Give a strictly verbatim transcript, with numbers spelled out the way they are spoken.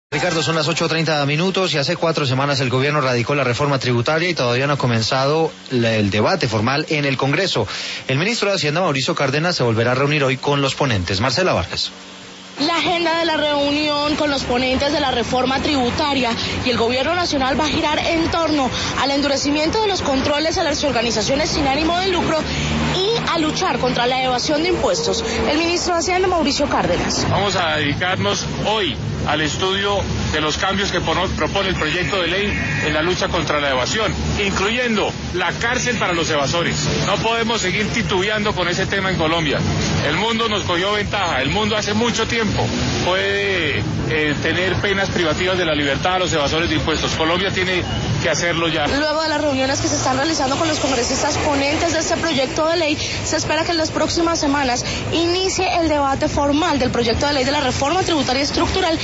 Ricardo, son las ocho treinta minutos y hace cuatro semanas el gobierno radicó la reforma tributaria y todavía no ha comenzado el debate formal en el Congreso. El ministro de Hacienda, Mauricio Cárdenas, se volverá a reunir hoy con los ponentes. Marcela Vargas. La agenda de la reunión con los ponentes de la reforma tributaria y el gobierno nacional va a girar en torno al endurecimiento de los controles a las organizaciones sin ánimo de lucro y a luchar contra la evasión de impuestos. El ministro de Hacienda, Mauricio Cárdenas. Vamos a dedicarnos hoy al estudio de los cambios que propone el proyecto de ley en la lucha contra la evasión, incluyendo la cárcel para los evasores. No podemos seguir titubeando con ese tema en Colombia. El mundo nos cogió ventaja, el mundo hace mucho tiempo puede eh, tener penas privativas de la libertad a los evasores de impuestos. Colombia tiene que hacerlo ya. Luego de las reuniones que se están realizando con los congresistas ponentes de este proyecto de ley, se espera que en las próximas semanas inicie el debate formal del proyecto de ley de la reforma tributaria estructural